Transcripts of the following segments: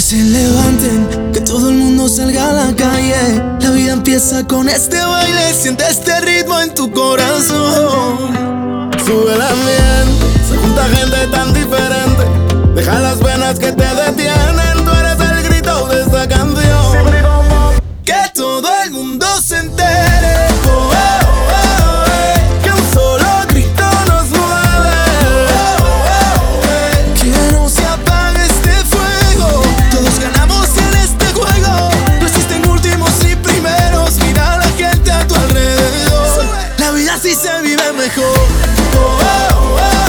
se levanten, que todo el mundo salga a la calle. La vida empieza con este baile, siente este ritmo en tu corazón. Sube el ambiente, se junta gente tan diferente. Deja las penas que te detienen, tú eres el grito de esta canción. Que todo el mundo se entere, oh, oh, oh, que un solo grito nos mueve, oh, oh, que no se apague este fuego. Todos ganamos en este juego, no existen últimos y primeros. Mira a la gente a tu alrededor, la vida así se vive mejor. Oh, oh, oh.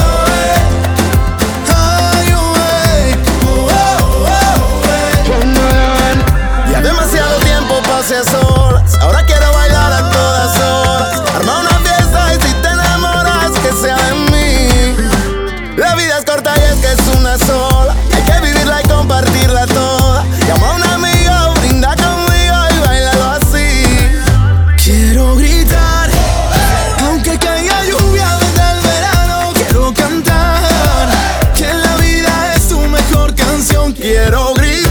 A solas, ahora quiero bailar a todas horas. Arma una fiesta y si te enamoras, que sea de mí. La vida es corta y es que es una sola. Hay que vivirla y compartirla toda. Llama a un amigo, brinda conmigo y bailalo así. Quiero gritar, aunque caiga lluvia desde el verano. Quiero cantar, que la vida es tu mejor canción. Quiero gritar.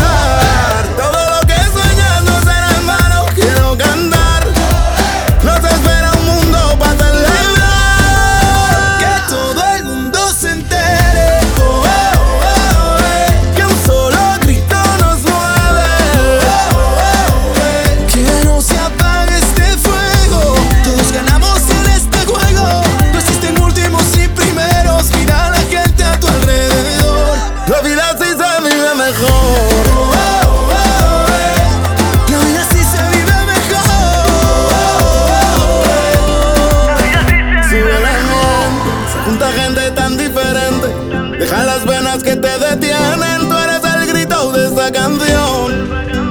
Gente tan diferente, deja las venas que te detienen, tú eres el grito de esta canción.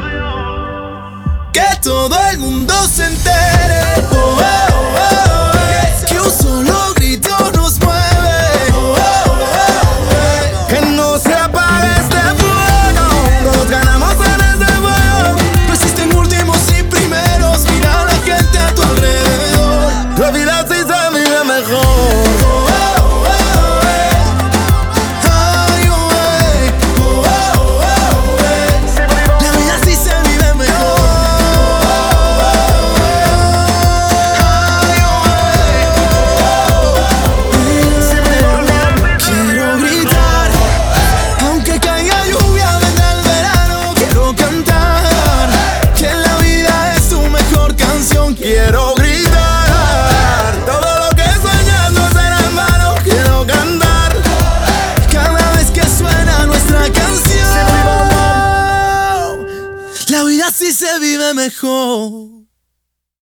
Que todo el mundo se entere, oh, oh, oh, que un solo grito nos mueve, oh, oh, oh, que no se apague este fuego, todos ganamos en este juego. No existen últimos y primeros, mira a la gente a tu alrededor. La vida sí se vive mejor. Quiero gritar, todo lo que soñando será en vano. Quiero cantar, cada vez que suena nuestra canción. La vida sí se vive mejor.